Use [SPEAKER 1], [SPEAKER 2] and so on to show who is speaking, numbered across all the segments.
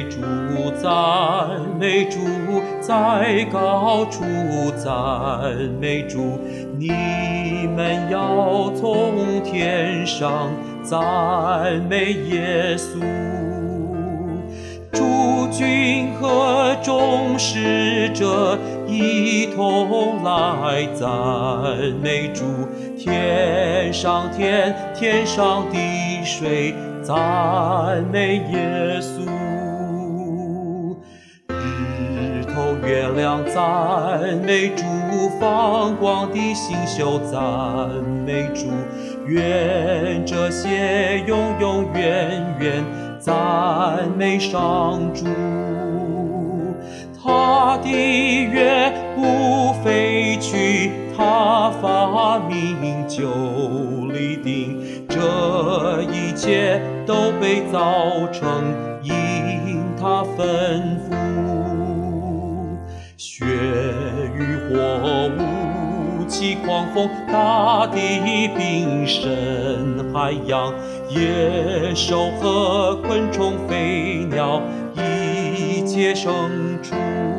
[SPEAKER 1] 主，赞美主，在高处赞美主。你们要从天上赞美耶稣。诸君和众使者一同来赞美主。天上天，天上地水，赞美耶稣。日头月亮赞美主，放光的星宿赞美主。愿这些永永远远赞美上主。他的约不废去，他发明就立定，这一切都被造成，因他吩咐。雪雨火雾气狂风，大地冰深海洋，野兽和昆虫飞鸟，一切牲畜。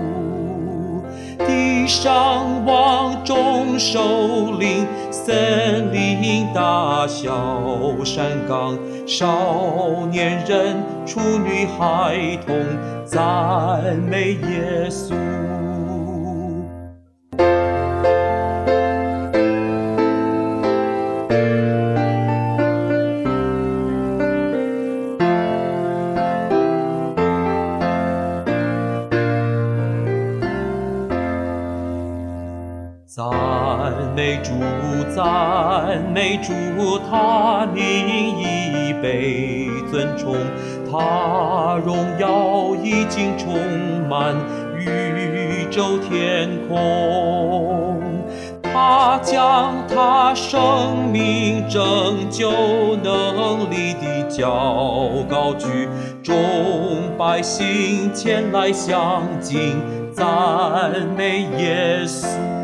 [SPEAKER 1] 地上望众首领，森林大小山岗，少年人处女孩童，赞美耶稣。赞美主，赞美主，他名已被尊崇，他荣耀已经充满宇宙天空。他将他生命拯救能力的骄高举，众百姓前来相敬，赞美耶稣。